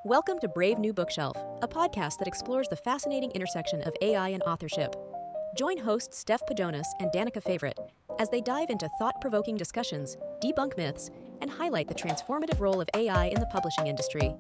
Welcome to Brave New Bookshelf, a podcast that explores the fascinating intersection of AI and authorship. Join hosts Steph Pajonas and Danica Favorite as they dive into thought-provoking discussions, debunk myths, and highlight the transformative role of AI in the publishing industry.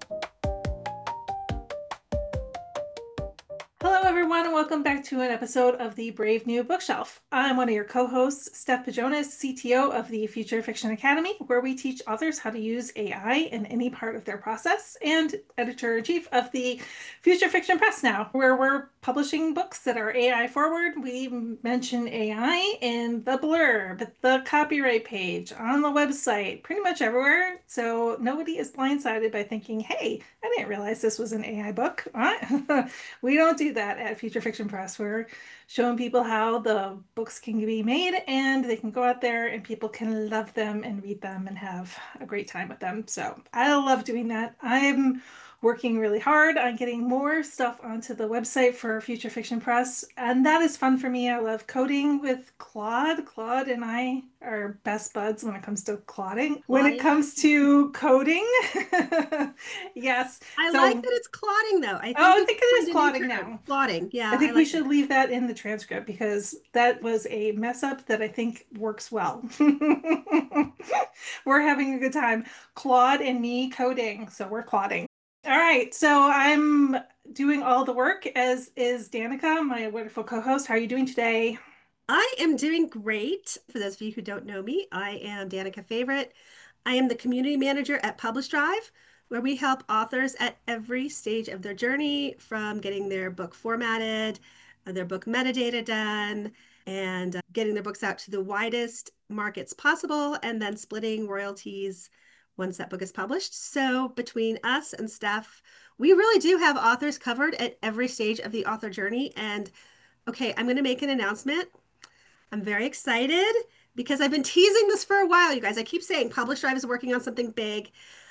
Hello, everyone, and welcome back to an episode of the Brave New Bookshelf. I'm one of your co-hosts, Steph Pajonas, CTO of the Future Fiction Academy, where we teach authors how to use AI in any part of their process, and editor-in-chief of the Future Fiction Press now, where we're publishing books that are AI forward. We mention AI in the blurb, the copyright page, on the website, pretty much everywhere, so nobody is blindsided by thinking, hey, I didn't realize this was an AI book. We don't do that at Future Fiction Press. We're showing people how the books can be made and they can go out there and people can love them and read them and have a great time with them. So I love doing that. I'm working really hard on getting more stuff onto the website for Future Fiction Press, and that is fun for me. I love coding with Claude. Claude and I are best buds when it comes to clodding. When it comes to coding, yes. I like that it's clotting, though. I think it is clotting now. Clotting, yeah. I think we should leave that in the transcript because that was a mess up that I think works well. We're having a good time. Claude and me coding, so we're clotting. All right, so I'm doing all the work, as is Danica, my wonderful co-host. How are you doing today? I am doing great. For those of you who don't know me, I am Danica Favorite. I am the community manager at Publish Drive, where we help authors at every stage of their journey, from getting their book formatted, their book metadata done, and getting their books out to the widest markets possible, and then splitting royalties once that book is published. So between us and Steph, we really do have authors covered at every stage of the author journey. And okay, I'm going to make an announcement. I'm very excited because I've been teasing this for a while, you guys. I keep saying Publish Drive is working on something big.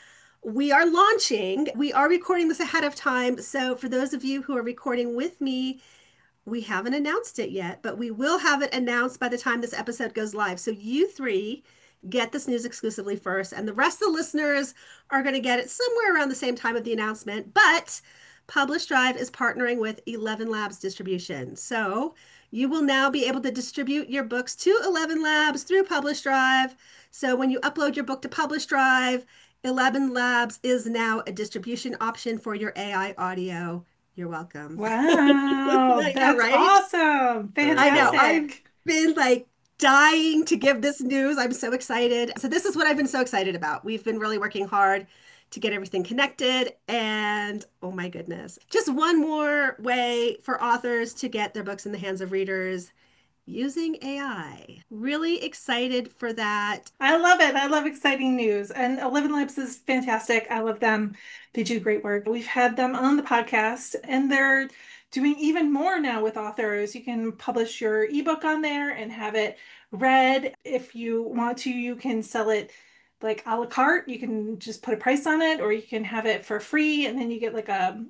We are launching. We are recording this ahead of time. So for those of you who are recording with me, we haven't announced it yet, but we will have it announced by the time this episode goes live. So you three get this news exclusively first, and the rest of the listeners are going to get it somewhere around the same time of the announcement. But Publish Drive is partnering with 11 Labs Distribution. So you will now be able to distribute your books to 11 Labs through Publish Drive. So when you upload your book to Publish Drive, 11 Labs is now a distribution option for your AI audio. You're welcome. Wow, that's right? awesome. Fantastic. I know. I've been like dying to give this news. I'm so excited. So this is what I've been so excited about. We've been really working hard to get everything connected, and oh my goodness, just one more way for authors to get their books in the hands of readers using AI. Really excited for that. I love it. I love exciting news. And 11 Labs is fantastic. I love them. They do great work. We've had them on the podcast, and they're doing even more now with authors. You can publish your ebook on there and have it read. If you want to, you can sell it like a la carte. You can just put a price on it, or you can have it for free, and then you get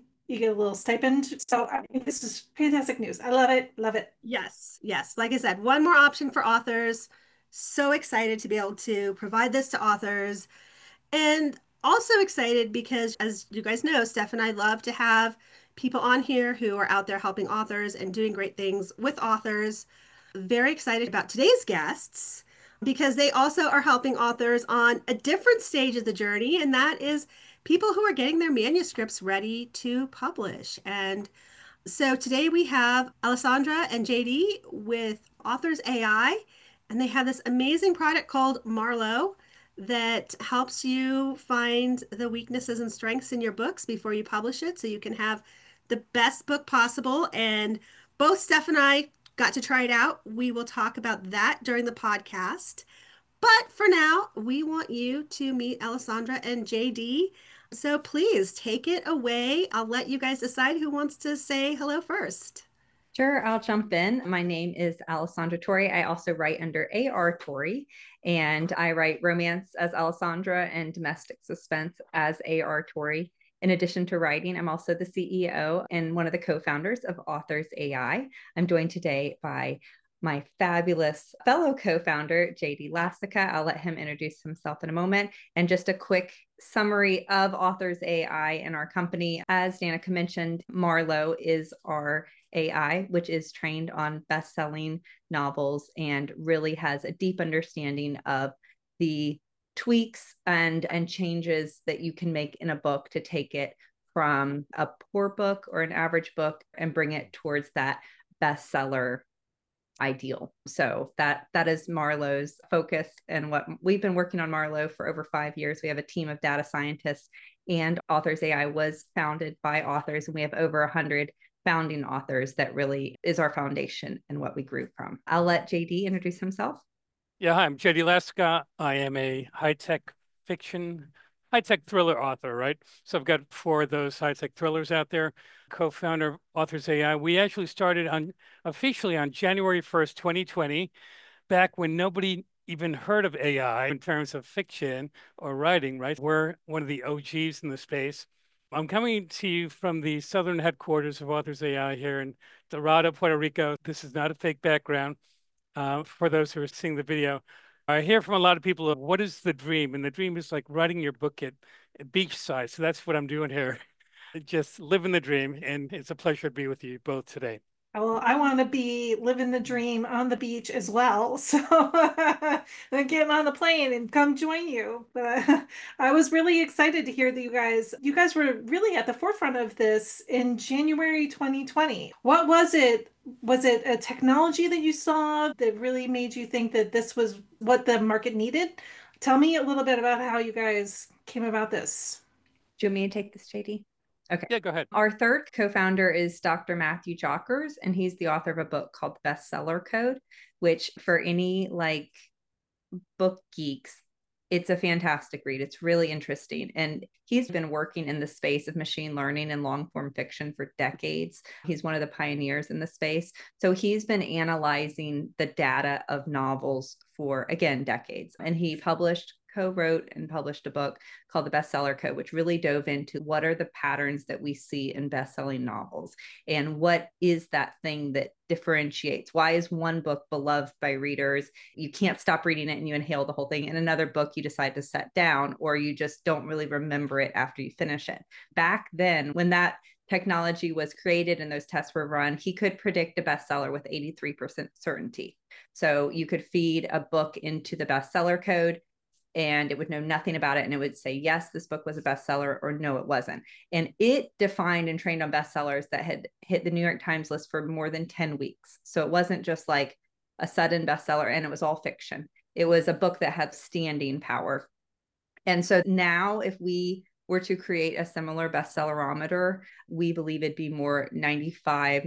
a little stipend. So I mean, this is fantastic news. I love it. Love it. Yes, yes. Like I said, one more option for authors. So excited to be able to provide this to authors. And also excited because, as you guys know, Steph and I love to have people on here who are out there helping authors and doing great things with authors. Very excited about today's guests because they also are helping authors on a different stage of the journey, and that is people who are getting their manuscripts ready to publish. And so today we have Alessandra and JD with Authors AI, and they have this amazing product called Marlowe that helps you find the weaknesses and strengths in your books before you publish it so you can have the best book possible. And both Steph and I got to try it out. We will talk about that during the podcast. But for now, we want you to meet Alessandra and JD. So please take it away. I'll let you guys decide who wants to say hello first. Sure, I'll jump in. My name is Alessandra Torrey. I also write under AR Torrey, and I write romance as Alessandra and domestic suspense as AR Torrey. In addition to writing, I'm also the CEO and one of the co-founders of Authors AI. I'm joined today by my fabulous fellow co-founder, JD Lassica. I'll let him introduce himself in a moment. And just a quick summary of Authors AI and our company. As Danica mentioned, Marlowe is our AI, which is trained on best-selling novels and really has a deep understanding of the tweaks and changes that you can make in a book to take it from a poor book or an average book and bring it towards that bestseller ideal. So that is Marlowe's focus, and what we've been working on Marlowe for over 5 years. We have a team of data scientists, and Authors AI was founded by authors, and we have over 100 founding authors. That really is our foundation and what we grew from. I'll let JD introduce himself. Yeah, hi, I'm JD Lassica. I am a high-tech thriller author, right? So I've got 4 of those high-tech thrillers out there. Co-founder of Authors AI. We actually started officially on January 1st, 2020, back when nobody even heard of AI in terms of fiction or writing, right? We're one of the OGs in the space. I'm coming to you from the southern headquarters of Authors AI here in Dorado, Puerto Rico. This is not a fake background. For those who are seeing the video, I hear from a lot of people, what is the dream? And the dream is like writing your book at beachside. So that's what I'm doing here. Just living the dream. And it's a pleasure to be with you both today. Well, I want to be living the dream on the beach as well. So then getting on the plane and come join you. But I was really excited to hear that you guys were really at the forefront of this in January 2020. What was it? Was it a technology that you saw that really made you think that this was what the market needed? Tell me a little bit about how you guys came about this. Do you want me to take this, JD? Okay. Yeah, go ahead. Our third co-founder is Dr. Matthew Jockers, and he's the author of a book called Bestseller Code, which for any book geeks, it's a fantastic read. It's really interesting. And he's been working in the space of machine learning and long form fiction for decades. He's one of the pioneers in the space. So he's been analyzing the data of novels for, again, decades. And he co-wrote and published a book called The Bestseller Code, which really dove into what are the patterns that we see in best-selling novels and what is that thing that differentiates. Why is one book beloved by readers? You can't stop reading it and you inhale the whole thing. In another book, you decide to set down, or you just don't really remember it after you finish it. Back then, when that technology was created and those tests were run, he could predict a bestseller with 83% certainty. So you could feed a book into the bestseller code and it would know nothing about it. And it would say, yes, this book was a bestseller, or no, it wasn't. And it defined and trained on bestsellers that had hit the New York Times list for more than 10 weeks. So it wasn't just like a sudden bestseller, and it was all fiction. It was a book that had staying power. And so now if we were to create a similar bestsellerometer, we believe it'd be more 95,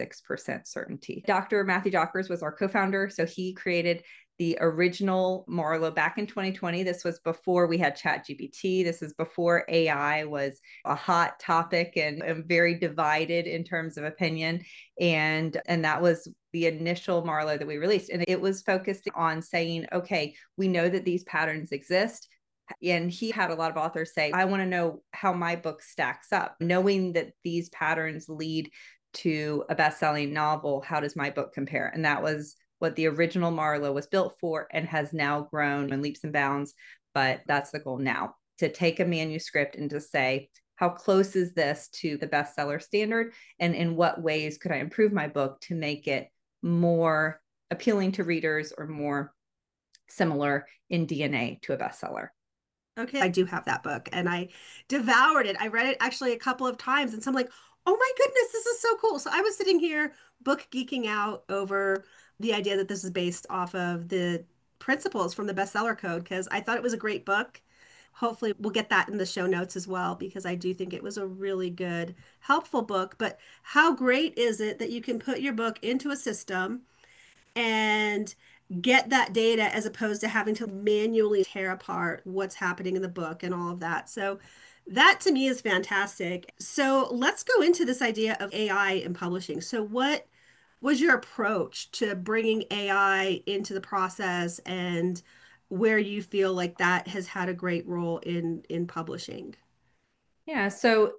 96% certainty. Dr. Matthew Jockers was our co-founder. So he created the original Marlowe back in 2020. This was before we had ChatGPT. This is before AI was a hot topic and very divided in terms of opinion. And that was the initial Marlowe that we released. And it was focused on saying, okay, we know that these patterns exist. And he had a lot of authors say, I want to know how my book stacks up. Knowing that these patterns lead to a best-selling novel, how does my book compare? And that was what the original Marlowe was built for and has now grown in leaps and bounds. But that's the goal now, to take a manuscript and to say, how close is this to the bestseller standard? And in what ways could I improve my book to make it more appealing to readers or more similar in DNA to a bestseller? Okay, I do have that book and I devoured it. I read it actually a couple of times and so I'm like, oh my goodness, this is so cool. So I was sitting here book geeking out over the idea that this is based off of the principles from the bestseller code because I thought it was a great book. Hopefully we'll get that in the show notes as well because I do think it was a really good, helpful book. But how great is it that you can put your book into a system and get that data as opposed to having to manually tear apart what's happening in the book and all of that. So that to me is fantastic. So let's go into this idea of AI in publishing. So what was your approach to bringing AI into the process and where you feel like that has had a great role in publishing? Yeah, so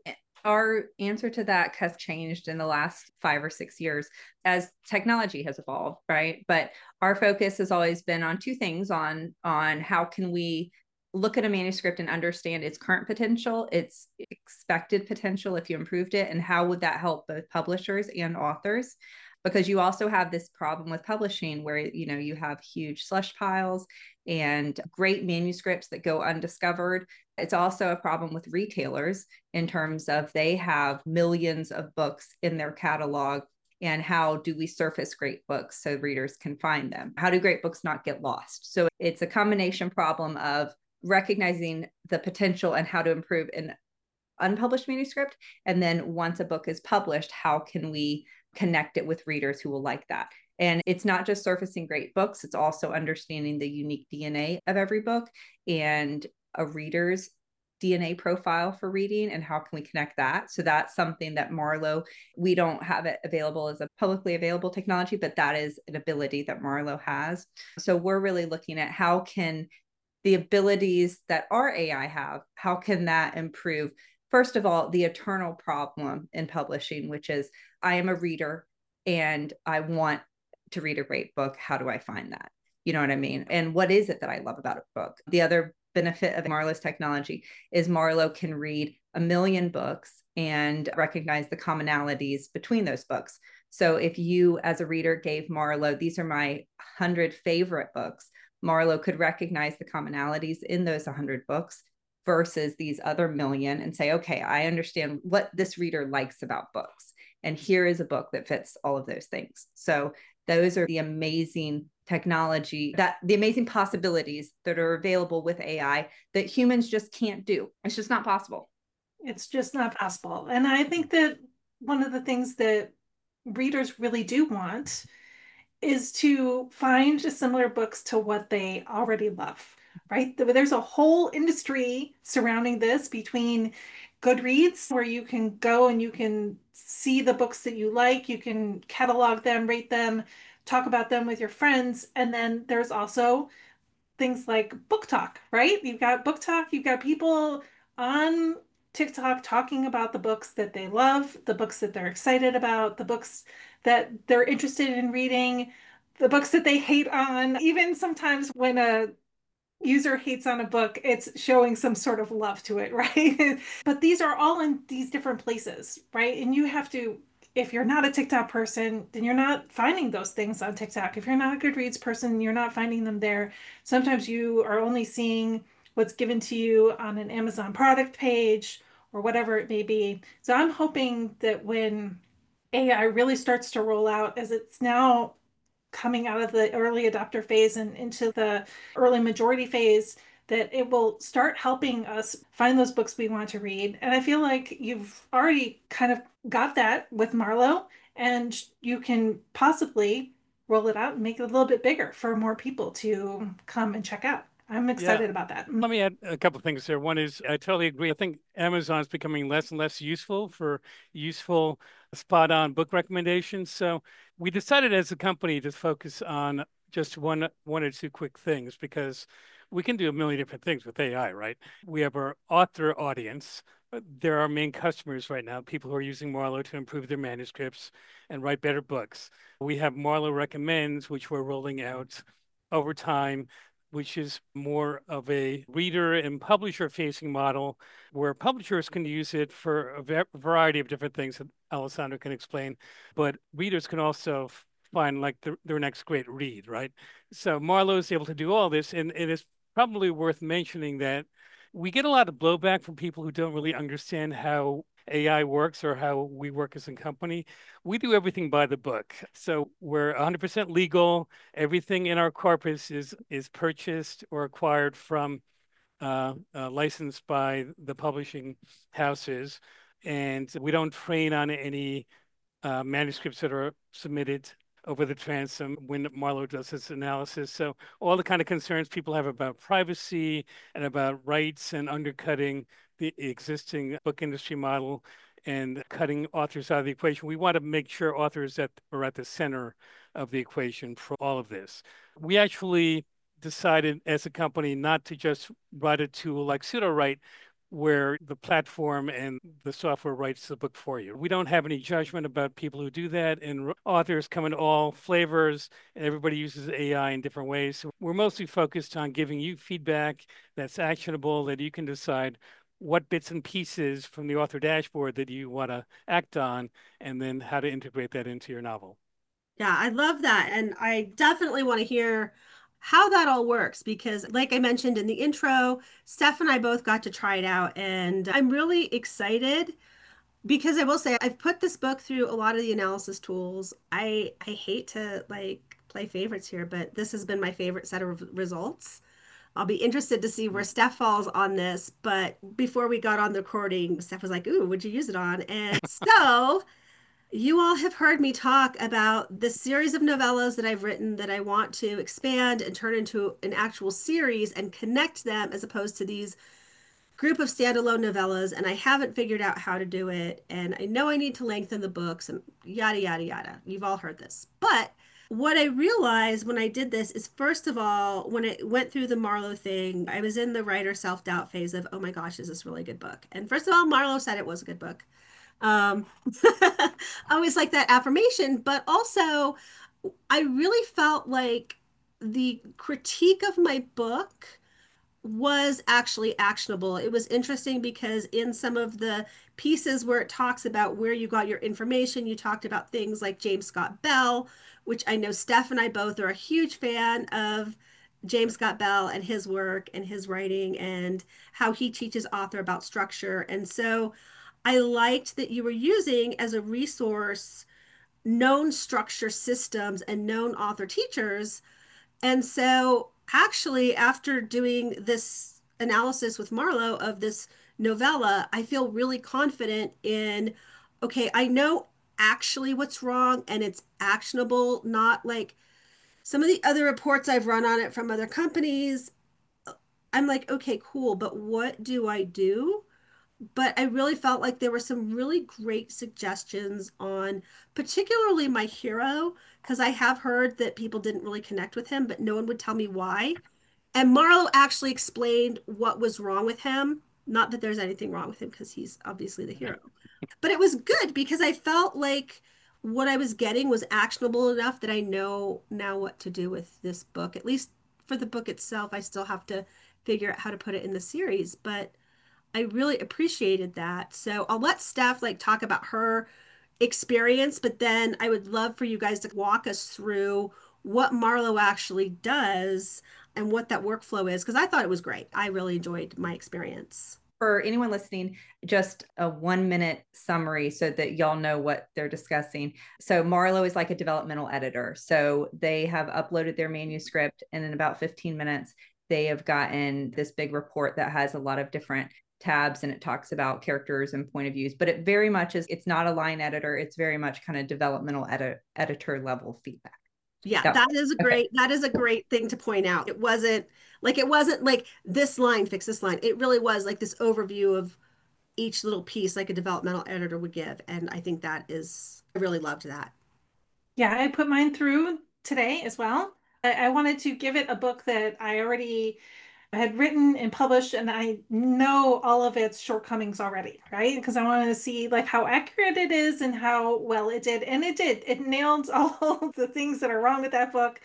Our answer to that has changed in the last 5 or 6 years as technology has evolved, right? But our focus has always been on two things, on how can we look at a manuscript and understand its current potential, its expected potential if you improved it, and how would that help both publishers and authors? Because you also have this problem with publishing where, you have huge slush piles and great manuscripts that go undiscovered. It's also a problem with retailers in terms of they have millions of books in their catalog. And how do we surface great books so readers can find them? How do great books not get lost? So it's a combination problem of recognizing the potential and how to improve an unpublished manuscript. And then once a book is published, how can we connect it with readers who will like that? And it's not just surfacing great books, it's also understanding the unique DNA of every book and a reader's DNA profile for reading, and how can we connect that? So that's something that Marlowe, we don't have it available as a publicly available technology, but that is an ability that Marlowe has. So we're really looking at how can the abilities that our AI have, how can that improve? First of all, the eternal problem in publishing, which is I am a reader and I want to read a great book. How do I find that? You know what I mean? And what is it that I love about a book? The other benefit of Marlowe's technology is Marlowe can read 1,000,000 books and recognize the commonalities between those books. So if you, as a reader, gave Marlowe, these are my 100 favorite books, Marlowe could recognize the commonalities in those 100 books versus these other 1,000,000 and say, okay, I understand what this reader likes about books. And here is a book that fits all of those things. So those are the amazing technology, the amazing possibilities that are available with AI that humans just can't do. It's just not possible. It's just not possible. And I think that one of the things that readers really do want is to find similar books to what they already love, right? There's a whole industry surrounding this between Goodreads, where you can go and you can see the books that you like, you can catalog them, rate them, talk about them with your friends. And then there's also things like Book Talk, right? You've got Book Talk, you've got people on TikTok talking about the books that they love, the books that they're excited about, the books that they're interested in reading, the books that they hate on. Even sometimes when a user hates on a book, it's showing some sort of love to it, right? But these are all in these different places, right? And you have to, if you're not a TikTok person, then you're not finding those things on TikTok. If you're not a Goodreads person, you're not finding them there. Sometimes you are only seeing what's given to you on an Amazon product page or whatever it may be. So I'm hoping that when AI really starts to roll out, as it's now coming out of the early adopter phase and into the early majority phase, that it will start helping us find those books we want to read. And I feel like you've already kind of got that with Marlowe, and you can possibly roll it out and make it a little bit bigger for more people to come and check out. I'm excited about that. Let me add a couple of things there. One is I totally agree. I think Amazon is becoming less and less useful for useful, spot on book recommendations. So we decided as a company to focus on just one or two quick things, because we can do a million different things with AI, right? We have our author audience. They're our main customers right now, people who are using Marlowe to improve their manuscripts and write better books. We have Marlowe Recommends, which we're rolling out over time, which is more of a reader and publisher facing model where publishers can use it for a variety of different things that Alessandra can explain, but readers can also find like their next great read, right? So Marlowe is able to do all this, and it is probably worth mentioning that we get a lot of blowback from people who don't really understand how AI works or how we work as a company. We do everything by the book. So we're 100% legal. Everything in our corpus is purchased or acquired from licensed by the publishing houses. And we don't train on any manuscripts that are submitted over the transom when Marlowe does its analysis. So all the kind of concerns people have about privacy and about rights and undercutting the existing book industry model and cutting authors out of the equation, we want to make sure authors are at the center of the equation for all of this. We actually decided as a company not to just write a tool like Sudowrite. where the platform and the software writes the book for you. We don't have any judgment about people who do that, and authors come in all flavors, and everybody uses AI in different ways. So we're mostly focused on giving you feedback that's actionable, that you can decide what bits and pieces from the author dashboard that you want to act on, and then how to integrate that into your novel. Yeah, I love that. And I definitely want to hear how that all works because, like I mentioned in the intro, Steph and I both got to try it out. And I'm really excited because I will say I've put this book through a lot of the analysis tools. I hate to like play favorites here, but this has been my favorite set of results. I'll be interested to see where Steph falls on this. But before we got on the recording, Steph was like, "Ooh, would you use it on?" And so you all have heard me talk about the series of novellas that I've written that I want to expand and turn into an actual series and connect them as opposed to these group of standalone novellas. And I haven't figured out how to do it. And I know I need to lengthen the books and yada, yada, yada. You've all heard this. But what I realized when I did this is, first of all, when it went through the Marlowe thing, I was in the writer self-doubt phase of, oh my gosh, is this really a good book? And first of all, Marlowe said it was a good book. Um, I always like that affirmation, but also I really felt like the critique of my book was actually actionable. It was interesting because in some of the pieces where it talks about where you got your information, you talked about things like James Scott Bell, which I know Steph and I both are a huge fan of James Scott Bell and his work and his writing and how he teaches author about structure. And so I liked that you were using as a resource known structure systems and known author teachers. And so, actually, after doing this analysis with Marlowe of this novella, I feel really confident in, okay, I know actually what's wrong and it's actionable, not like some of the other reports I've run on it from other companies. I'm like, okay, cool, but what do I do? But I really felt like there were some really great suggestions on particularly my hero, because I have heard that people didn't really connect with him, but no one would tell me why. And Marlowe actually explained what was wrong with him. Not that there's anything wrong with him because he's obviously the hero. But it was good because I felt like what I was getting was actionable enough that I know now what to do with this book. At least for the book itself, I still have to figure out how to put it in the series. But I really appreciated that. So I'll let Steph like talk about her experience, but then I would love for you guys to walk us through what Marlowe actually does and what that workflow is, because I thought it was great. I really enjoyed my experience. For anyone listening, just a 1 minute summary so that y'all know what they're discussing. So Marlowe is like a developmental editor. So they have uploaded their manuscript, and in about 15 minutes, they have gotten this big report that has a lot of different tabs, and it talks about characters and point of views, but it very much is, it's not a line editor. It's very much kind of developmental editor level feedback. Yeah, Yep. that is a great thing to point out. It wasn't like this line fix this line. It really was like this overview of each little piece like a developmental editor would give. And I think I really loved that. Yeah, I put mine through today as well. I wanted to give it a book that I already had written and published, and I know all of its shortcomings already, right? Because I wanted to see like how accurate it is and how well it did. And it did. It nailed all the things that are wrong with that book.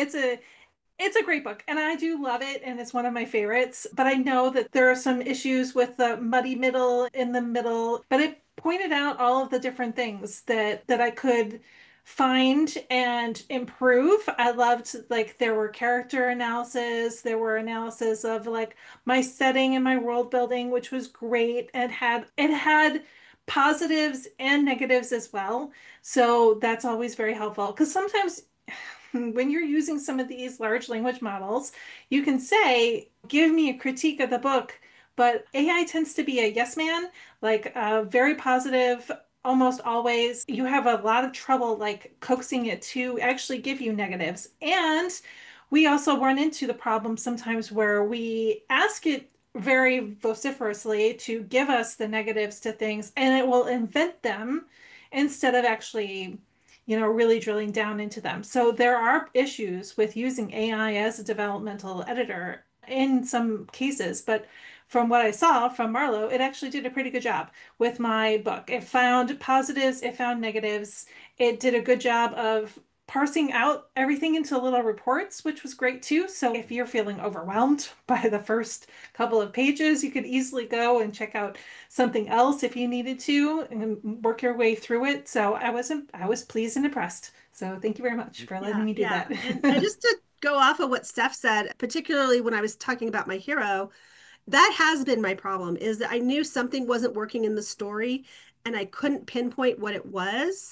It's a great book and I do love it and it's one of my favorites, but I know that there are some issues with the muddy middle in the middle, but it pointed out all of the different things that I could find and improve. I loved like there were character analysis, there were analysis of like my setting and my world building, which was great. It had positives and negatives as well. So that's always very helpful because sometimes when you're using some of these large language models, you can say, give me a critique of the book, but AI tends to be a yes man, like very positive almost always. You have a lot of trouble like coaxing it to actually give you negatives. And we also run into the problem sometimes where we ask it very vociferously to give us the negatives to things and it will invent them instead of actually really drilling down into them. So there are issues with using AI as a developmental editor in some cases, but from what I saw from Marlowe, it actually did a pretty good job with my book. It found positives, it found negatives. It did a good job of parsing out everything into little reports, which was great too. So if you're feeling overwhelmed by the first couple of pages, you could easily go and check out something else if you needed to and work your way through it. So I was pleased and impressed. So thank you very much for letting me do that. And just to go off of what Steph said, particularly when I was talking about my hero, that has been my problem, is that I knew something wasn't working in the story and I couldn't pinpoint what it was.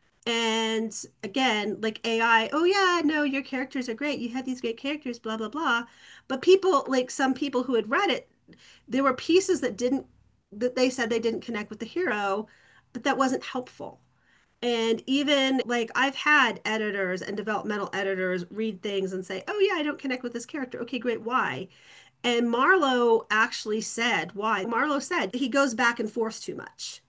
And again, like AI, oh yeah, no, your characters are great. You had these great characters, blah, blah, blah. But people, like some people who had read it, there were pieces that they said they didn't connect with the hero, but that wasn't helpful. And even like I've had editors and developmental editors read things and say, oh yeah, I don't connect with this character. Okay, great. Why? And Marlowe actually said why. Marlowe said he goes back and forth too much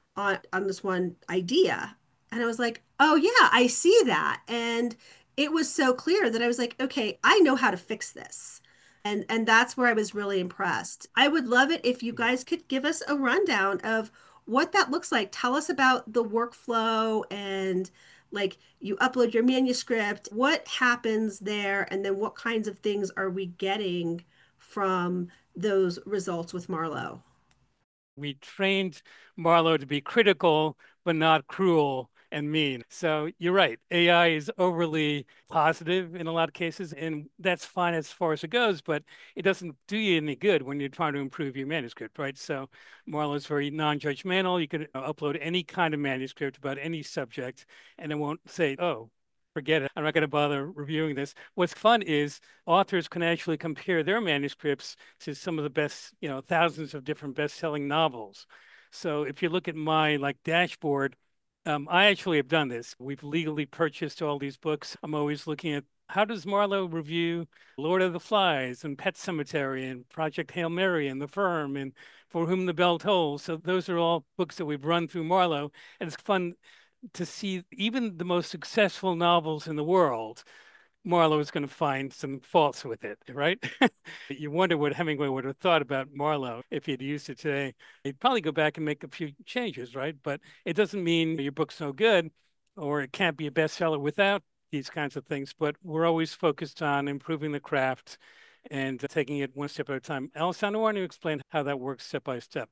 on this one idea. And I was like, oh yeah, I see that. And it was so clear that I was like, okay, I know how to fix this. And that's where I was really impressed. I would love it if you guys could give us a rundown of what that looks like. Tell us about the workflow and like you upload your manuscript, what happens there, and then what kinds of things are we getting from those results with Marlowe? We trained Marlowe to be critical, but not cruel and mean. So you're right. AI is overly positive in a lot of cases, and that's fine as far as it goes, but it doesn't do you any good when you're trying to improve your manuscript, right? So Marlowe is very non-judgmental. You can upload any kind of manuscript about any subject, and it won't say, oh, forget it. I'm not going to bother reviewing this. What's fun is authors can actually compare their manuscripts to some of the best, thousands of different best-selling novels. So if you look at my dashboard, I actually have done this. We've legally purchased all these books. I'm always looking at how does Marlowe review Lord of the Flies and Pet Sematary and Project Hail Mary and The Firm and For Whom the Bell Tolls. So those are all books that we've run through Marlowe, and it's fun to see even the most successful novels in the world. Marlowe is going to find some faults with it, right? You wonder what Hemingway would have thought about Marlowe if he'd used it today. He'd probably go back and make a few changes, right? But it doesn't mean your book's no good or it can't be a bestseller without these kinds of things. But we're always focused on improving the craft and taking it one step at a time. Alessandra, why don't you explain how that works step by step?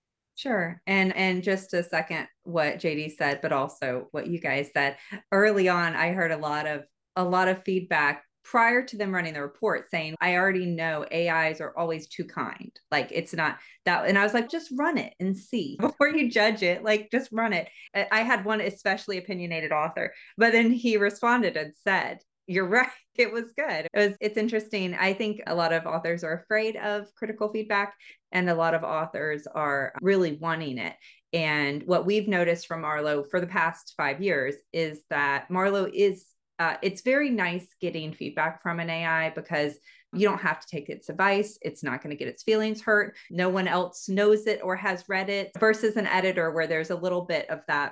Sure. And just a second what JD said, but also what you guys said. Early on, I heard a lot of feedback prior to them running the report saying, I already know AIs are always too kind. Like it's not that. And I was like, just run it and see before you judge it. Like just run it. I had one especially opinionated author, but then he responded and said, you're right. It was good. It's interesting. I think a lot of authors are afraid of critical feedback and a lot of authors are really wanting it. And what we've noticed from Marlowe for the past 5 years is that Marlowe is, it's very nice getting feedback from an AI because you don't have to take its advice. It's not going to get its feelings hurt. No one else knows it or has read it versus an editor where there's a little bit of that,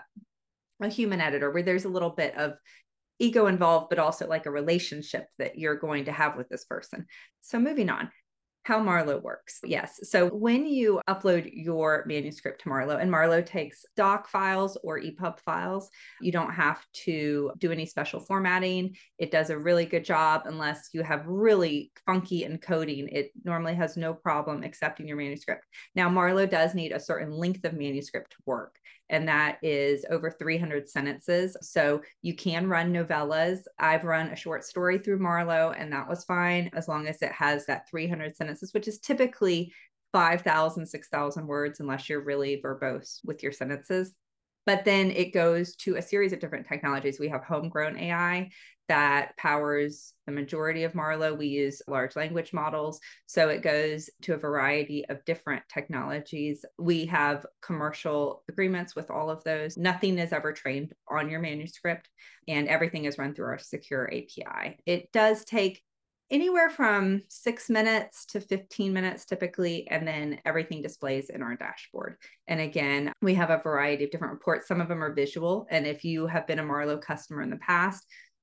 a human editor where there's a little bit of ego involved, but also like a relationship that you're going to have with this person. So moving on, how Marlowe works. Yes. So when you upload your manuscript to Marlowe, and Marlowe takes doc files or EPUB files, you don't have to do any special formatting. It does a really good job unless you have really funky encoding. It normally has no problem accepting your manuscript. Now, Marlowe does need a certain length of manuscript to work, and that is over 300 sentences. So you can run novellas. I've run a short story through Marlowe, and that was fine as long as it has that 300 sentences, which is typically 5,000, 6,000 words, unless you're really verbose with your sentences. But then it goes to a series of different technologies. We have homegrown AI that powers the majority of Marlowe. We use large language models. So it goes to a variety of different technologies. We have commercial agreements with all of those. Nothing is ever trained on your manuscript, and everything is run through our secure API. It does take anywhere from 6 minutes to 15 minutes typically, and then everything displays in our dashboard. And again, we have a variety of different reports. Some of them are visual, and if you have been a Marlowe customer in the past,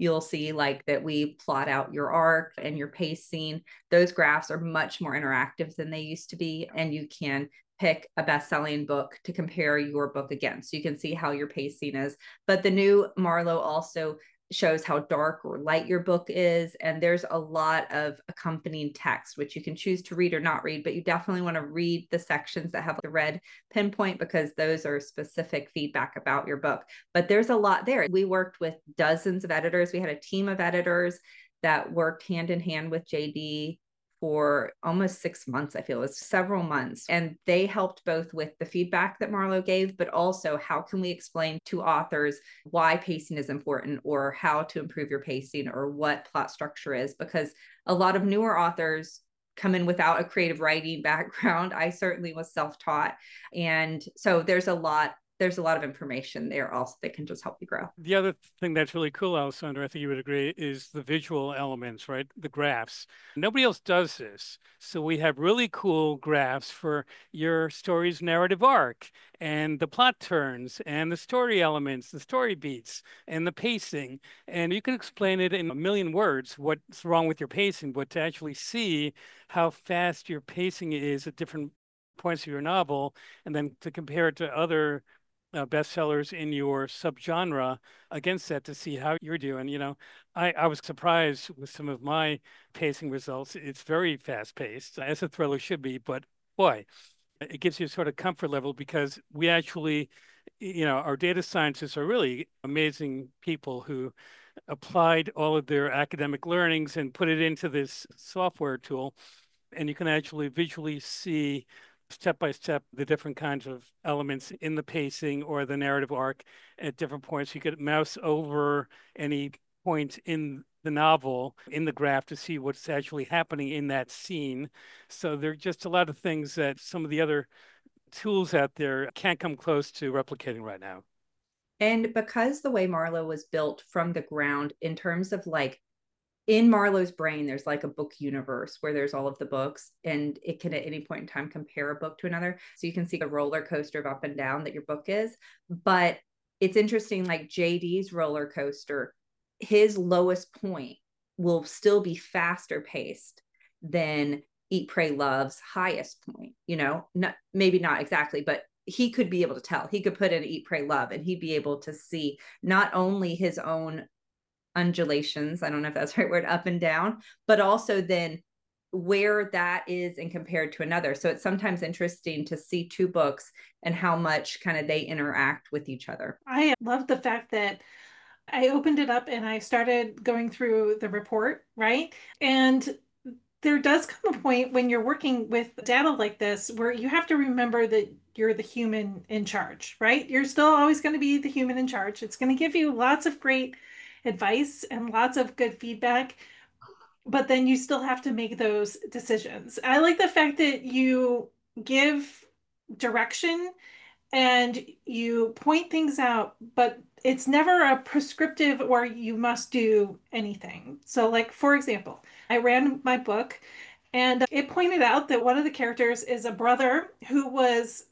you'll see like that we plot out your arc and your pacing. Those graphs are much more interactive than they used to be. And you can pick a best-selling book to compare your book against. So you can see how your pacing is. But the new Marlowe also shows how dark or light your book is. And there's a lot of accompanying text, which you can choose to read or not read, but you definitely want to read the sections that have the red pinpoint because those are specific feedback about your book. But there's a lot there. We worked with dozens of editors. We had a team of editors that worked hand in hand with JD for almost 6 months. I feel it was several months. And they helped both with the feedback that Marlowe gave, but also how can we explain to authors why pacing is important or how to improve your pacing or what plot structure is, because a lot of newer authors come in without a creative writing background. I certainly was self-taught. And so there's a lot of information there also that can just help you grow. The other thing that's really cool, Alessandra, I think you would agree, is the visual elements, right? The graphs. Nobody else does this. So we have really cool graphs for your story's narrative arc and the plot turns and the story elements, the story beats and the pacing. And you can explain it in a million words, what's wrong with your pacing, but to actually see how fast your pacing is at different points of your novel, and then to compare it to other bestsellers in your subgenre against that to see how you're doing. I was surprised with some of my pacing results. It's very fast paced, as a thriller should be, but boy, it gives you a sort of comfort level because we actually, our data scientists are really amazing people who applied all of their academic learnings and put it into this software tool. And you can actually visually see step by step the different kinds of elements in the pacing or the narrative arc at different points. You could mouse over any point in the novel in the graph to see what's actually happening in that scene. So there are just a lot of things that some of the other tools out there can't come close to replicating right now. And because the way Marlowe was built from the ground in terms of like in Marlowe's brain, there's like a book universe where there's all of the books and it can at any point in time compare a book to another. So you can see the roller coaster of up and down that your book is. But it's interesting, like JD's roller coaster, his lowest point will still be faster paced than Eat, Pray, Love's highest point, maybe not exactly, but he could be able to tell. He could put in Eat, Pray, Love and he'd be able to see not only his own undulations, I don't know if that's the right word, up and down, but also then where that is and compared to another. So it's sometimes interesting to see two books and how much kind of they interact with each other. I love the fact that I opened it up and I started going through the report, right? And there does come a point when you're working with data like this where you have to remember that you're the human in charge, right? You're still always going to be the human in charge. It's going to give you lots of great advice and lots of good feedback, but then you still have to make those decisions. I like the fact that you give direction and you point things out, but it's never a prescriptive or you must do anything. So like, for example, I ran my book and it pointed out that one of the characters is a brother who was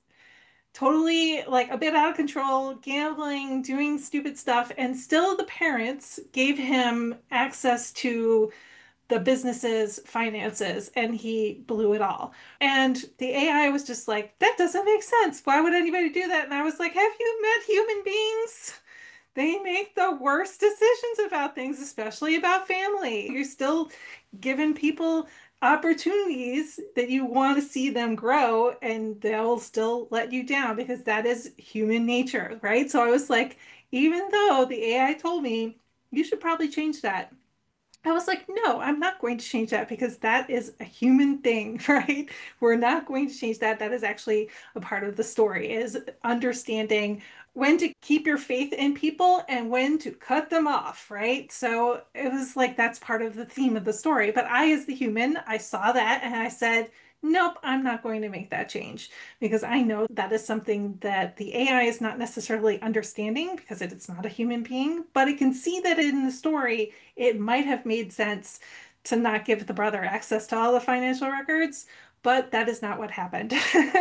totally like a bit out of control, gambling, doing stupid stuff, and still the parents gave him access to the business's finances and he blew it all. And the AI was just like, that doesn't make sense. Why would anybody do that? And I was like, have you met human beings? They make the worst decisions about things, especially about family. You're still giving people opportunities that you want to see them grow, and they'll still let you down because that is human nature, right? So I was like, even though the AI told me you should probably change that, I was like, no, I'm not going to change that because that is a human thing, right? We're not going to change that. That is actually a part of the story, is understanding when to keep your faith in people and when to cut them off, right? So it was like that's part of the theme of the story. But I, as the human, I saw that and I said, nope, I'm not going to make that change because I know that is something that the AI is not necessarily understanding because it's not a human being, but it can see that in the story, it might have made sense to not give the brother access to all the financial records, but that is not what happened.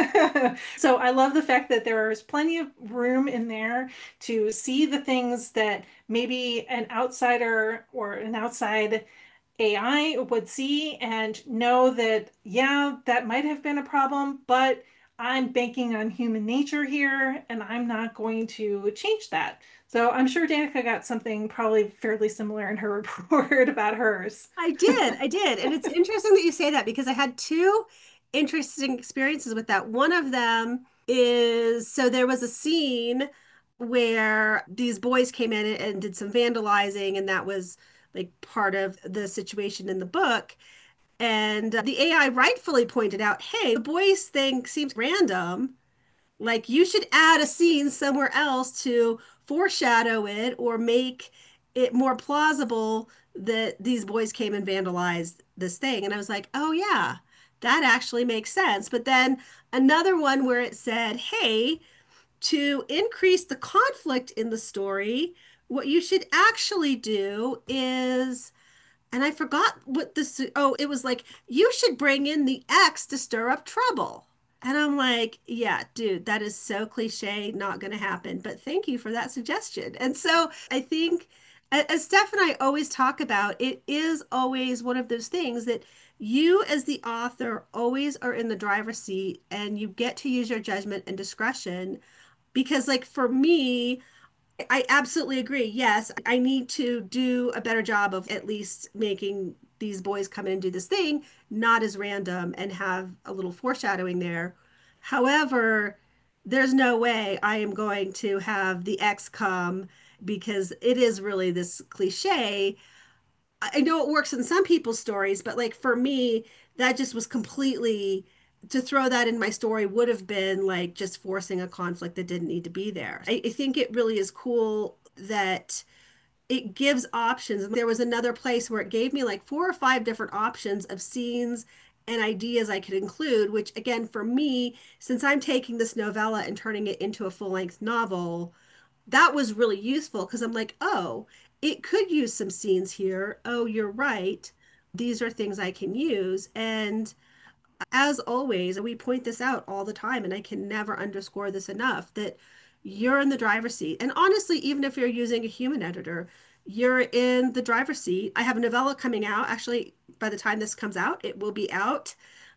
So I love the fact that there is plenty of room in there to see the things that maybe an outsider or an outside AI would see and know that, yeah, that might have been a problem, but I'm banking on human nature here and I'm not going to change that. So I'm sure Danica got something probably fairly similar in her report about hers. I did. And it's interesting that you say that because I had two interesting experiences with that. One of them is so there was a scene where these boys came in and did some vandalizing, and that was like part of the situation in the book. And the AI rightfully pointed out, hey, the boys thing seems random. Like you should add a scene somewhere else to foreshadow it or make it more plausible that these boys came and vandalized this thing. And I was like, oh, yeah, that actually makes sense. But then another one where it said, hey, to increase the conflict in the story, what you should actually do is, and I forgot what this, oh, it was like, you should bring in the X to stir up trouble. And I'm like, yeah, dude, that is so cliche, not going to happen. But thank you for that suggestion. And so I think, as Steph and I always talk about, it is always one of those things that you, as the author, always are in the driver's seat and you get to use your judgment and discretion. Because, like, for me, I absolutely agree. Yes, I need to do a better job of at least making these boys come in and do this thing, not as random and have a little foreshadowing there. However, there's no way I am going to have the X come because it is really this cliche. I know it works in some people's stories, but like for me, that just was completely to throw that in my story would have been like just forcing a conflict that didn't need to be there. I think it really is cool that it gives options. And there was another place where it gave me like 4 or 5 different options of scenes and ideas I could include, which again, for me, since I'm taking this novella and turning it into a full-length novel, that was really useful because I'm like, oh, it could use some scenes here. Oh, you're right. These are things I can use. And as always, we point this out all the time, and I can never underscore this enough that you're in the driver's seat. And honestly, even if you're using a human editor, you're in the driver's seat. I have a novella coming out. Actually, by the time this comes out, it will be out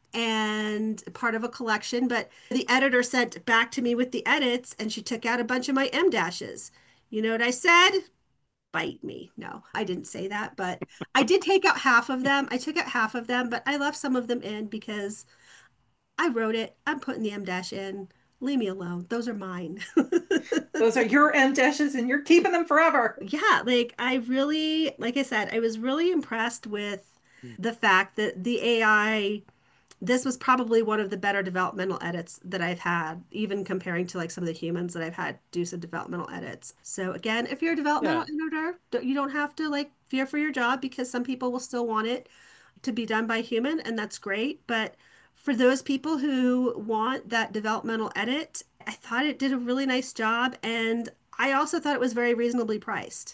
and part of a collection. But the editor sent back to me with the edits, and she took out a bunch of my M dashes. You know what I said? Bite me. No, I didn't say that, but I did take out half of them. I took out half of them, but I left some of them in because I wrote it. I'm putting the M dash in. Leave me alone. Those are mine. Those are your M dashes and you're keeping them forever. Yeah, like I really, like I said, I was really impressed with the fact that the AI, this was probably one of the better developmental edits that I've had, even comparing to like some of the humans that I've had do some developmental edits. So again, if you're a developmental Yeah. editor, you don't have to like fear for your job because some people will still want it to be done by human, and that's great. But for those people who want that developmental edit, I thought it did a really nice job, and I also thought it was very reasonably priced.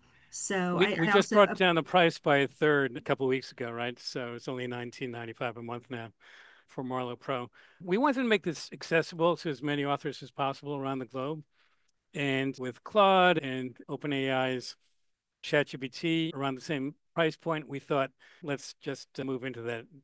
So We I just also, brought down the price by a third a couple of weeks ago, right? So it's only $19.95 a month now for Marlowe Pro. We wanted to make this accessible to as many authors as possible around the globe. And with Claude and OpenAI's ChatGPT around the same price point, we thought let's just move into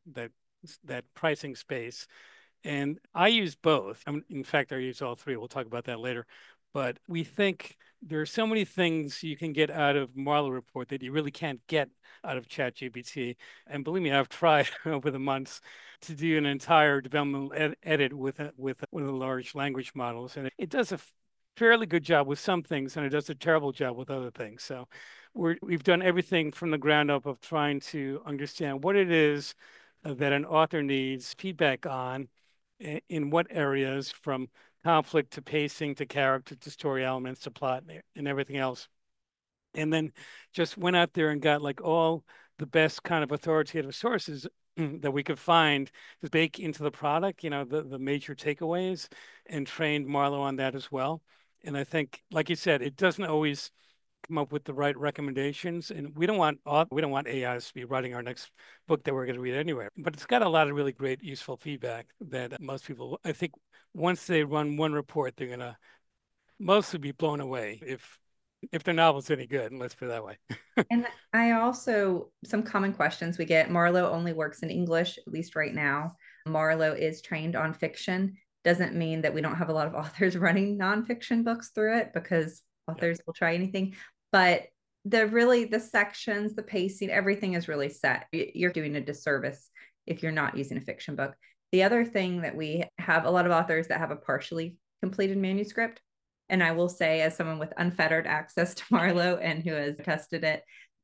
that pricing space. And I use both. In fact, I use all three. We'll talk about that later. But we think there are so many things you can get out of Marlowe Report that you really can't get out of ChatGPT. And believe me, I've tried over the months to do an entire developmental edit with one of the large language models, and it does a fairly good job with some things, and it does a terrible job with other things. So we've done everything from the ground up of trying to understand what it is that an author needs feedback on in what areas, from conflict to pacing to character to story elements to plot and everything else. And then just went out there and got like all the best kind of authoritative sources that we could find to bake into the product, the major takeaways, and trained Marlowe on that as well. And I think, like you said, it doesn't always come up with the right recommendations. And we don't want AIs to be writing our next book that we're going to read anyway. But it's got a lot of really great, useful feedback that most people, I think, once they run one report, they're going to mostly be blown away if their novel's any good. And let's put it that way. And I also, some common questions we get. Marlowe only works in English, at least right now. Marlowe is trained on fiction. Doesn't mean that we don't have a lot of authors running nonfiction books through it, because authors will try anything. But the sections, the pacing, everything is really set. You're doing a disservice if you're not using a fiction book. The other thing that we have, a lot of authors that have a partially completed manuscript. And I will say, as someone with unfettered access to Marlowe and who has tested it,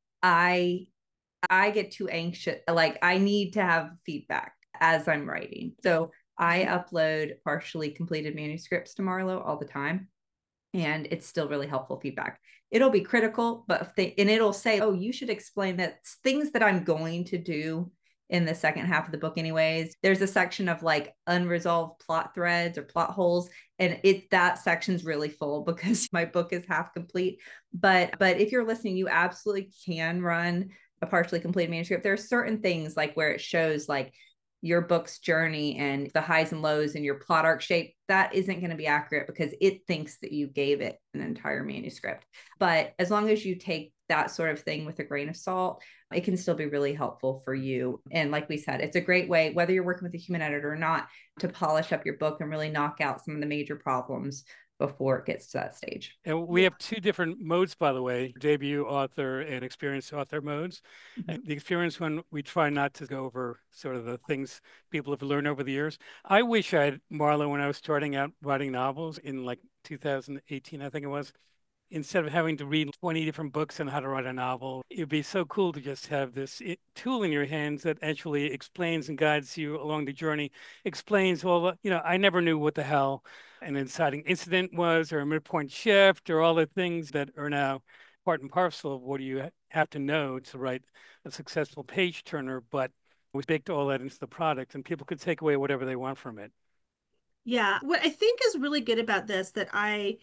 I get too anxious. Like, I need to have feedback as I'm writing. So I upload partially completed manuscripts to Marlowe all the time, and it's still really helpful feedback. It'll be critical, but it'll say, oh, you should explain that, things that I'm going to do in the second half of the book anyways. There's a section of like unresolved plot threads or plot holes, and that section's really full because my book is half complete. But if you're listening, you absolutely can run a partially completed manuscript. There are certain things like where it shows like your book's journey and the highs and lows and your plot arc shape. That isn't going to be accurate because it thinks that you gave it an entire manuscript. But as long as you take that sort of thing with a grain of salt, it can still be really helpful for you. And like we said, it's a great way, whether you're working with a human editor or not, to polish up your book and really knock out some of the major problems before it gets to that stage. And we have two different modes, by the way, debut author and experienced author modes. Mm-hmm. And the experienced one, we try not to go over sort of the things people have learned over the years. I wish I had Marlowe when I was starting out writing novels in like 2018, I think it was. Instead of having to read 20 different books on how to write a novel, it'd be so cool to just have this tool in your hands that actually explains and guides you along the journey, explains, well, I never knew what the hell an inciting incident was, or a midpoint shift, or all the things that are now part and parcel of what you have to know to write a successful page turner. But we baked all that into the product, and people could take away whatever they want from it. Yeah, what I think is really good about this that I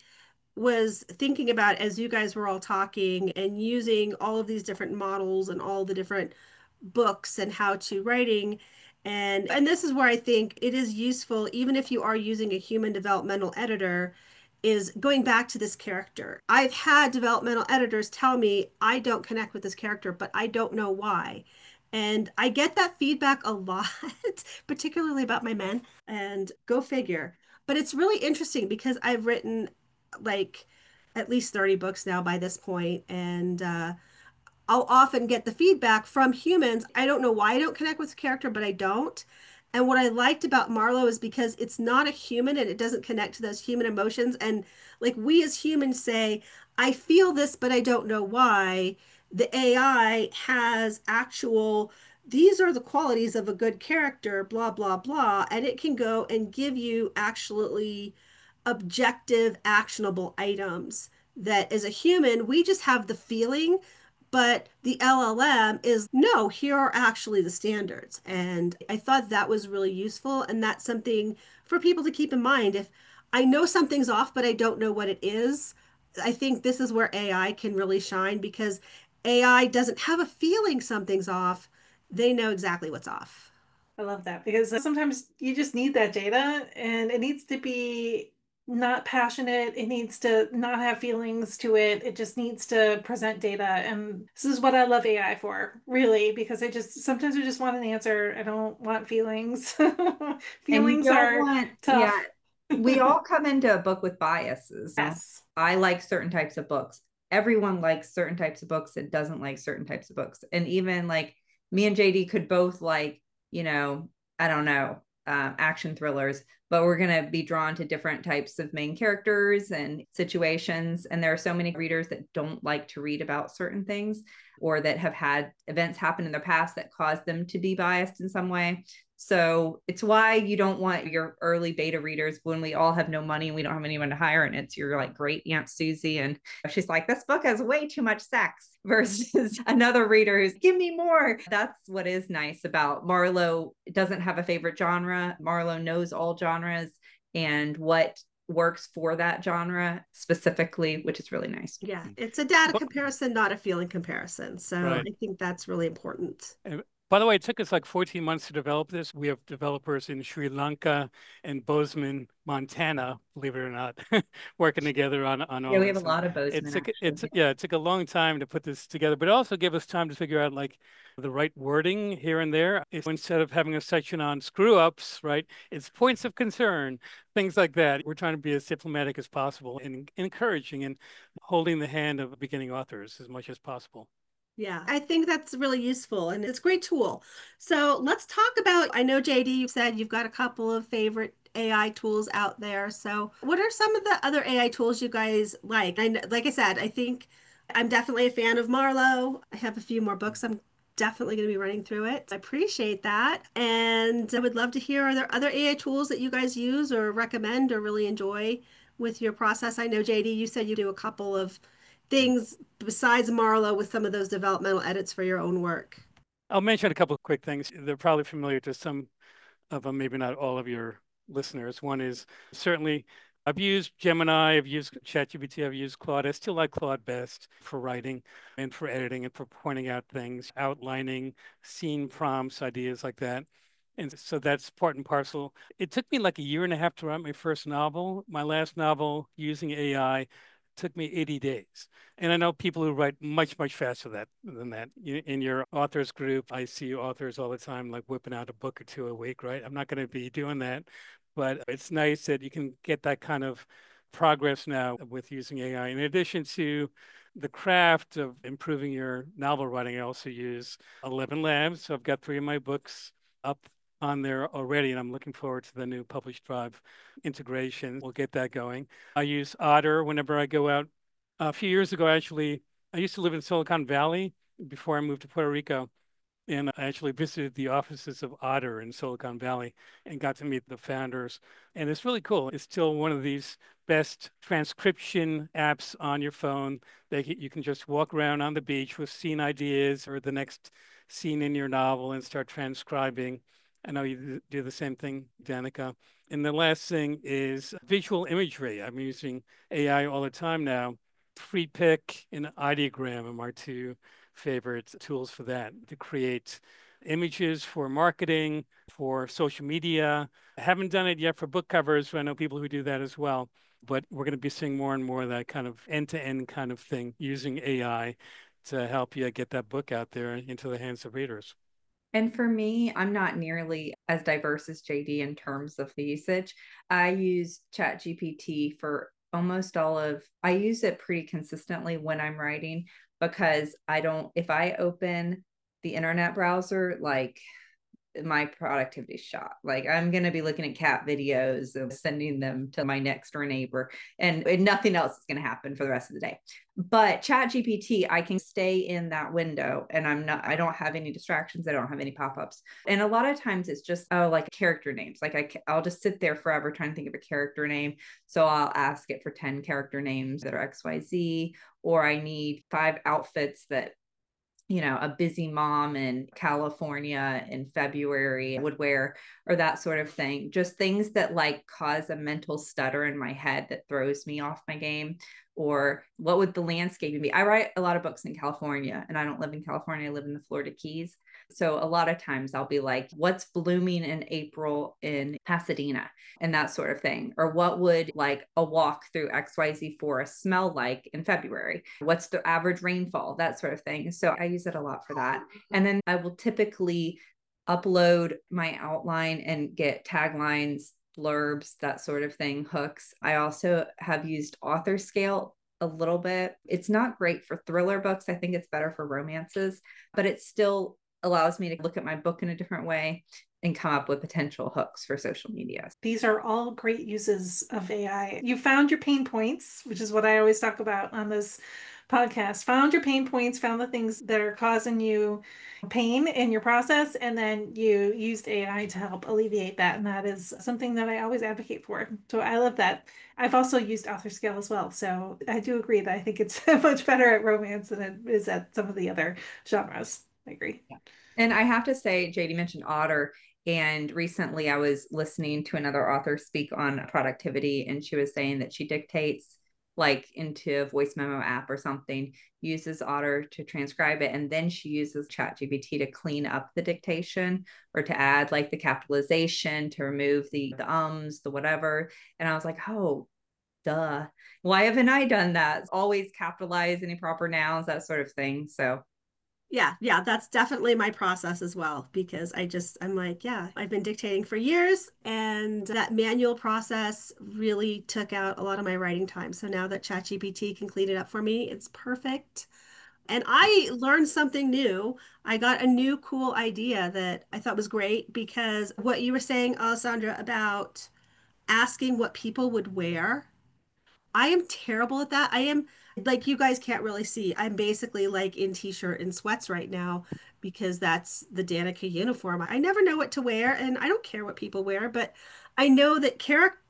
was thinking about as you guys were all talking and using all of these different models and all the different books and how to writing, and this is where I think it is useful, even if you are using a human developmental editor, is going back to this character. I've had developmental editors tell me I don't connect with this character, but I don't know why. And I get that feedback a lot, particularly about my men, and go figure. But it's really interesting because I've written like at least 30 books now by this point, and I'll often get the feedback from humans. I don't know why I don't connect with the character, but I don't. And what I liked about Marlowe is because it's not a human and it doesn't connect to those human emotions. And like we as humans say, I feel this, but I don't know why. The AI has actual, these are the qualities of a good character, blah, blah, blah. And it can go and give you actually objective, actionable items that as a human, we just have the feeling, but the LLM is, no, here are actually the standards. And I thought that was really useful. And that's something for people to keep in mind. If I know something's off, but I don't know what it is, I think this is where AI can really shine because AI doesn't have a feeling something's off. They know exactly what's off. I love that because sometimes you just need that data and it needs to be not passionate. It needs to not have feelings to it. It just needs to present data. And this is what I love AI for, really, because sometimes I just want an answer. I don't want feelings. Feelings are tough. Yeah, we all come into a book with biases. Yes. I like certain types of books. Everyone likes certain types of books and doesn't like certain types of books. And even like me and JD could both like, I don't know, action thrillers, but we're going to be drawn to different types of main characters and situations. And there are so many readers that don't like to read about certain things or that have had events happen in their past that cause them to be biased in some way. So it's why you don't want your early beta readers when we all have no money and we don't have anyone to hire. And it's your like great Aunt Susie. And she's like, this book has way too much sex versus another reader who's give me more. That's what is nice about Marlowe. It doesn't have a favorite genre. Marlowe knows all genres and what works for that genre specifically, which is really nice. Yeah, it's a data But, comparison, not a feeling comparison. So right. I think that's really important. And by the way, it took us like 14 months to develop this. We have developers in Sri Lanka and Bozeman, Montana, believe it or not, working together on all Yeah, we have this. a And lot of Bozeman. it took a long time to put this together, but it also gave us time to figure out like the right wording here and there. Instead of having a section on screw ups, right? It's points of concern, things like that. We're trying to be as diplomatic as possible and encouraging and holding the hand of beginning authors as much as possible. Yeah, I think that's really useful and it's a great tool. So let's talk about, I know JD, you said you've got a couple of favorite AI tools out there. So what are some of the other AI tools you guys like? Like I said, I think I'm definitely a fan of Marlowe. I have a few more books. I'm definitely going to be running through it. I appreciate that. And I would love to hear, are there other AI tools that you guys use or recommend or really enjoy with your process? I know JD, you said you do a couple of things besides Marlowe with some of those developmental edits for your own work. I'll mention a couple of quick things. They're probably familiar to some of them, maybe not all of your listeners. One is certainly I've used Gemini, I've used ChatGPT, I've used Claude. I still like Claude best for writing and for editing and for pointing out things, outlining scene prompts, ideas like that. And so that's part and parcel. It took me like a year and a half to write my first novel. My last novel using AI took me 80 days. And I know people who write much, much faster than that. In your authors group, I see authors all the time, like whipping out a book or two a week, right? I'm not going to be doing that, but it's nice that you can get that kind of progress now with using AI. In addition to the craft of improving your novel writing, I also use 11 Labs. So I've got 3 of my books up on there already, and I'm looking forward to the new Publish Drive integration. We'll get that going. I use Otter whenever I go out. A few years ago, actually, I used to live in Silicon Valley before I moved to Puerto Rico. And I actually visited the offices of Otter in Silicon Valley and got to meet the founders. And it's really cool. It's still one of these best transcription apps on your phone. You can just walk around on the beach with scene ideas or the next scene in your novel and start transcribing. I know you do the same thing, Danica. And the last thing is visual imagery. I'm using AI all the time now. FreePic and Ideogram are my 2 favorite tools for that, to create images for marketing, for social media. I haven't done it yet for book covers, but I know people who do that as well. But we're going to be seeing more and more of that kind of end-to-end kind of thing using AI to help you get that book out there into the hands of readers. And for me, I'm not nearly as diverse as JD in terms of the usage. I use ChatGPT for almost I use it pretty consistently when I'm writing because if I open the internet browser, like my productivity shot. Like I'm going to be looking at cat videos and sending them to my next door neighbor and nothing else is going to happen for the rest of the day. But ChatGPT, I can stay in that window and I don't have any distractions. I don't have any pop-ups. And a lot of times it's just, like character names. Like I'll just sit there forever trying to think of a character name. So I'll ask it for 10 character names that are XYZ, or I need 5 outfits that a busy mom in California in February would wear, or that sort of thing. Just things that like cause a mental stutter in my head that throws me off my game. Or what would the landscaping be? I write a lot of books in California and I don't live in California. I live in the Florida Keys. So a lot of times I'll be like, what's blooming in April in Pasadena and that sort of thing? Or what would like a walk through XYZ forest smell like in February? What's the average rainfall? That sort of thing. So I use it a lot for that. And then I will typically upload my outline and get taglines, blurbs, that sort of thing, hooks. I also have used Author Scale a little bit. It's not great for thriller books. I think it's better for romances, but it still allows me to look at my book in a different way and come up with potential hooks for social media. These are all great uses of AI. You found your pain points, which is what I always talk about on this podcast. Found your pain points, found the things that are causing you pain in your process, and then you used AI to help alleviate that. And that is something that I always advocate for. So I love that. I've also used Author Scale as well. So I do agree that I think it's much better at romance than it is at some of the other genres. I agree. Yeah. And I have to say, JD mentioned Otter, And recently I was listening to another author speak on productivity, and she was saying that she dictates like into a voice memo app or something, uses Otter to transcribe it, and then she uses ChatGPT to clean up the dictation or to add like the capitalization, to remove the ums, the whatever. And I was like, oh, duh. Why haven't I done that? Always capitalize any proper nouns, that sort of thing. So Yeah, that's definitely my process as well, because I'm like, yeah, I've been dictating for years, and that manual process really took out a lot of my writing time. So now that ChatGPT can clean it up for me, it's perfect. And I learned something new. I got a new cool idea that I thought was great, because what you were saying, Alessandra, about asking what people would wear, I am terrible at that. I am, like, you guys can't really see. I'm basically like in t-shirt and sweats right now because that's the Danica uniform. I never know what to wear, and I don't care what people wear, but I know that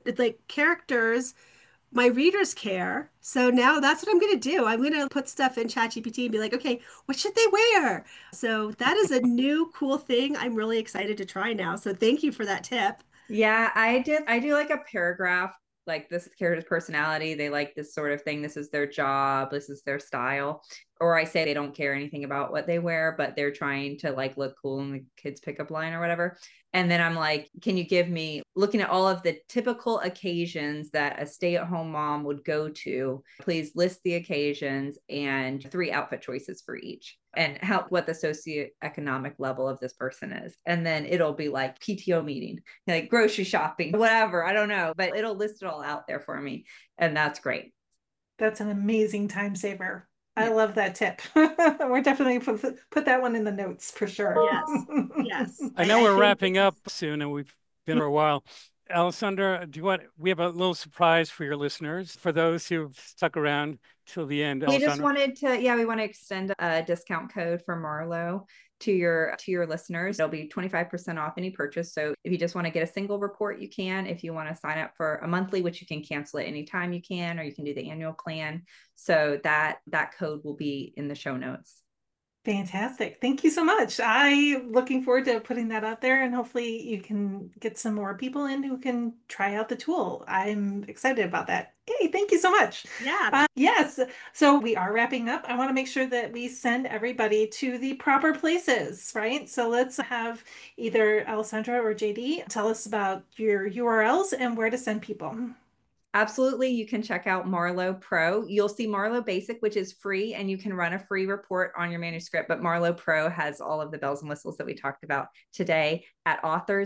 characters, my readers care. So now that's what I'm going to do. I'm going to put stuff in ChatGPT and be like, okay, what should they wear? So that is a new cool thing I'm really excited to try now. So thank you for that tip. yeah, I do like a paragraph, like this character's personality, they like this sort of thing, this is their job, this is their style. Or I say they don't care anything about what they wear, but they're trying to like look cool in the kids pickup line or whatever. And then I'm like, can you give me, looking at all of the typical occasions that a stay-at-home mom would go to, please list the occasions and 3 outfit choices for each, and how, what the socioeconomic level of this person is. And then it'll be like PTO meeting, like grocery shopping, whatever, I don't know, but it'll list it all out there for me. And that's great. That's an amazing time saver. I Yeah. love that tip. We're definitely put that one in the notes for sure. Yes. Yes. I know I we're think wrapping up soon and we've been for a while. Alessandra, we have a little surprise for your listeners, for those who've stuck around till the end. We just Alessandra. wanted to, yeah, we want to extend a discount code for Marlowe to your listeners. It'll be 25% off any purchase. So if you just want to get a single report, you can. If you want to sign up for a monthly, which you can cancel at any time you can, or you can do the annual plan. So that code will be in the show notes. Fantastic. Thank you so much. I'm looking forward to putting that out there, and hopefully you can get some more people in who can try out the tool. I'm excited about that. Yay, thank you so much. yeah. Yes, so we are wrapping up. I want to make sure that we send everybody to the proper places, right? So let's have either Alessandra or JD tell us about your URLs and where to send people. Absolutely. You can check out Marlowe Pro. You'll see Marlowe Basic, which is free, and you can run a free report on your manuscript. But Marlowe Pro has all of the bells and whistles that we talked about today at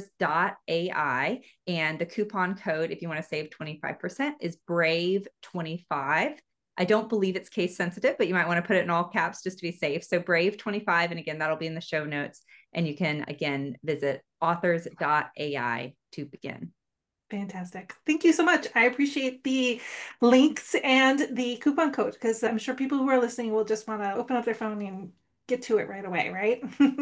authors.ai. And the coupon code, if you want to save 25%, is BRAVE25. I don't believe it's case sensitive, but you might want to put it in all caps just to be safe. So BRAVE25. And again, that'll be in the show notes. And you can, again, visit authors.ai to begin. Fantastic. Thank you so much. I appreciate the links and the coupon code, because I'm sure people who are listening will just want to open up their phone and get to it right away, right?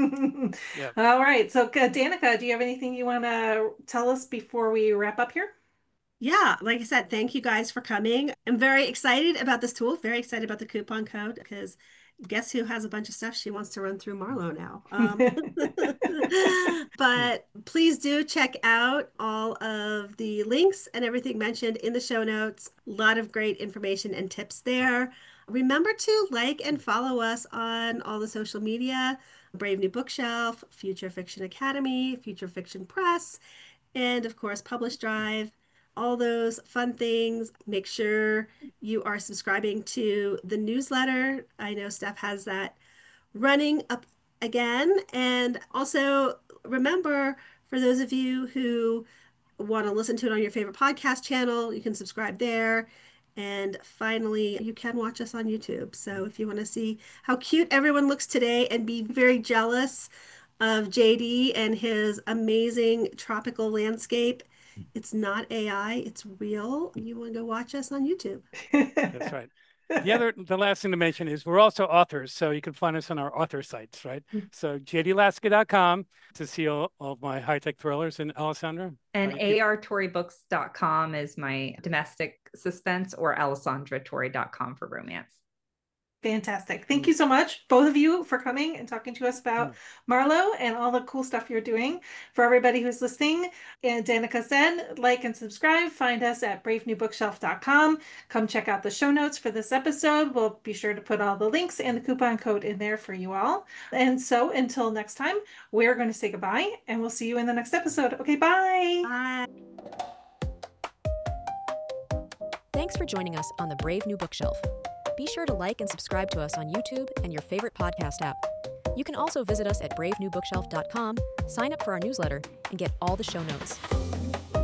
Yeah. All right. So, Danica, do you have anything you want to tell us before we wrap up here? Yeah, like I said, thank you guys for coming. I'm very excited about this tool, very excited about the coupon code, because guess who has a bunch of stuff she wants to run through Marlowe now. But please do check out all of the links and everything mentioned in the show notes. A lot of great information and tips there. Remember to like and follow us on all the social media, Brave New Bookshelf, Future Fiction Academy, Future Fiction Press, and of course, Publish Drive. All those fun things. Make sure you are subscribing to the newsletter. I know Steph has that running up again. And also remember, for those of you who want to listen to it on your favorite podcast channel, you can subscribe there. And finally, you can watch us on YouTube. So if you want to see how cute everyone looks today and be very jealous of JD and his amazing tropical landscape, it's not AI, it's real. You want to go watch us on YouTube. That's right. The last thing to mention is we're also authors, so you can find us on our author sites, right? So jdlaska.com to see all of my high-tech thrillers. And Alessandra? And artorybooks.com is my domestic suspense, or alessandratorry.com for romance. Fantastic. Thank you so much, both of you, for coming and talking to us about Marlowe and all the cool stuff you're doing. For everybody who's listening, and Danica said, like and subscribe. Find us at bravenewbookshelf.com. Come check out the show notes for this episode. We'll be sure to put all the links and the coupon code in there for you all. And so until next time, we're going to say goodbye, and we'll see you in the next episode. Okay, bye. Bye. Thanks for joining us on the Brave New Bookshelf. Be sure to like and subscribe to us on YouTube and your favorite podcast app. You can also visit us at bravenewbookshelf.com, sign up for our newsletter, and get all the show notes.